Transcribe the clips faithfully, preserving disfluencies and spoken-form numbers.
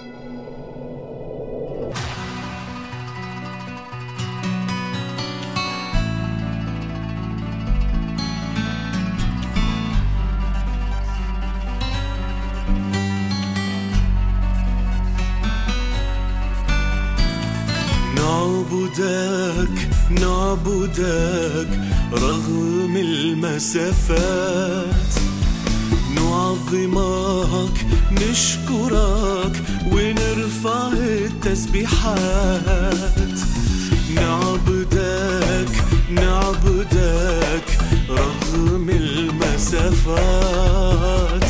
نعبدك نعبدك رغم المسافات، نعظمك نشكرك ونرفع التسبيحات. نعبدك نعبدك رغم المسافات،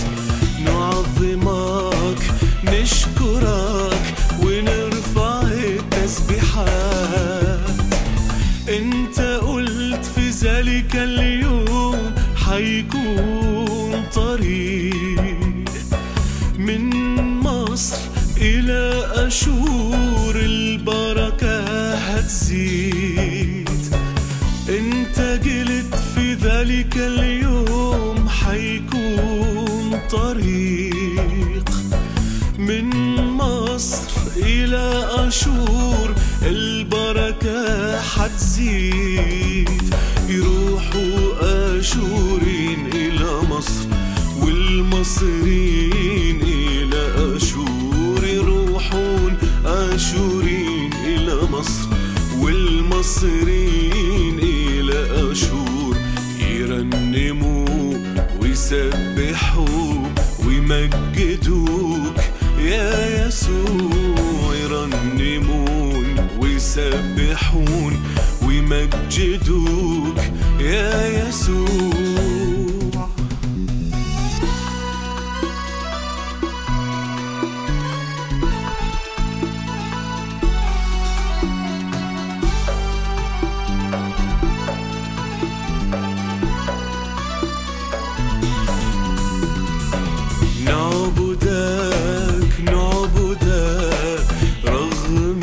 نعظمك نشكرك ونرفع التسبيحات. انت قلت في ذلك اليوم حيكون طريق من مصر إلى أشور، البركة هتزيد. انت قلت في ذلك اليوم حيكون طريق من مصر إلى أشور، البركة حتزيد. يروحوا أشورين إلى مصر والمصريين إلى أشور، يروحون أشورين إلى مصر والمصريين إلى أشور، يرنموا ويسبحوا ويمجدوك يا يسوع. يرنمون ويسبحون ويمجدوك يا يسوع. نعبدك نعبدك رغم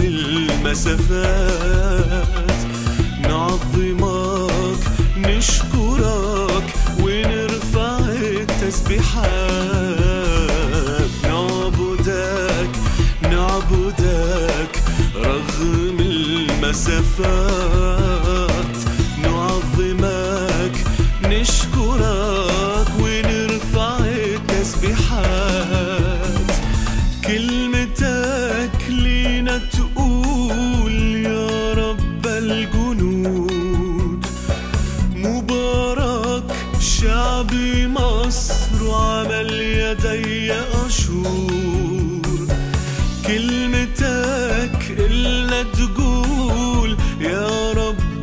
المسافات، نعظمك نشكرك ونرفع التسبيحات. نعبدك نعبدك رغم المسافات، نعظمك نشكرك ونرفع التسبيحات. كلمتك لينا تقول يا رب الجنود، مبارك شعبي مصر وعمل يدي أشور. كلمتك إلا تقول يا رب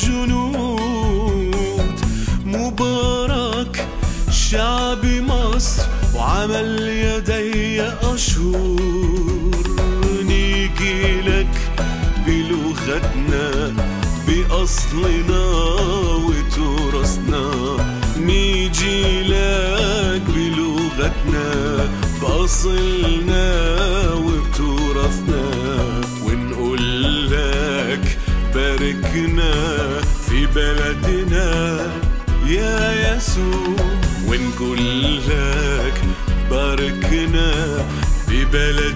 الجنود، مبارك شعبي مصر وعمل يدي أشور. نيجي لك بلغتنا بأصلنا وتراثنا، نيجي لك بلغتنا بأصلنا وتراثنا، ونقول لك باركنا في بلدنا يا يسوع. ونقول لك باركنا ببلدنا